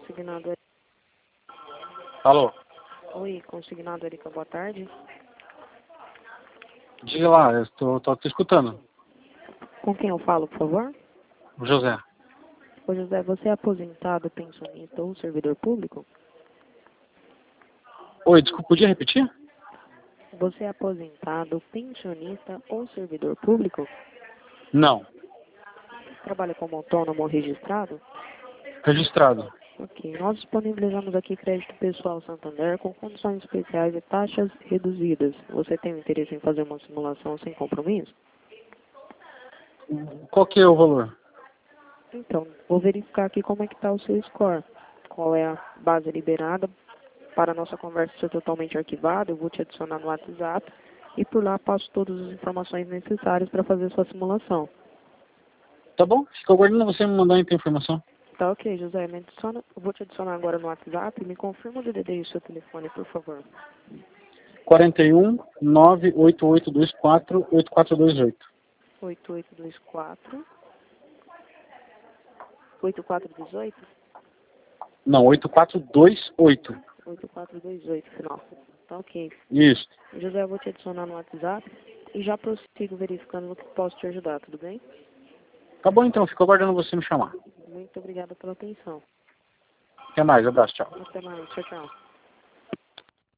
consignado. Alô? Oi, consignado Erika, boa tarde. Diga lá, eu tô te escutando. Com quem eu falo, por favor? José. Ô José, você é aposentado, pensionista ou servidor público? Oi, desculpa, podia repetir? Você é aposentado, pensionista ou servidor público? Não. Trabalha como autônomo ou registrado? Registrado. Ok, nós disponibilizamos aqui crédito pessoal Santander com condições especiais e taxas reduzidas. Você tem interesse em fazer uma simulação sem compromisso? Qual que é o valor? Então, vou verificar aqui como é que está o seu score. Qual é a base liberada para a nossa conversa ser totalmente arquivada. Eu vou te adicionar no WhatsApp e por lá passo todas as informações necessárias para fazer sua simulação. Tá bom? Fico aguardando você me mandar então a informação. Tá ok, José, me adiciona. Eu vou te adicionar agora no WhatsApp. Me confirma o DDD e o seu telefone, por favor. 41 98824 8428. 8824 8418 Não, 8428. 8428, final. Tá ok. Isso. José, eu vou te adicionar no WhatsApp e já prossigo verificando no que posso te ajudar, tudo bem? Tá bom então, fico aguardando você me chamar. Muito obrigada pela atenção. Até mais, abraço, tchau. Até mais, tchau, tchau.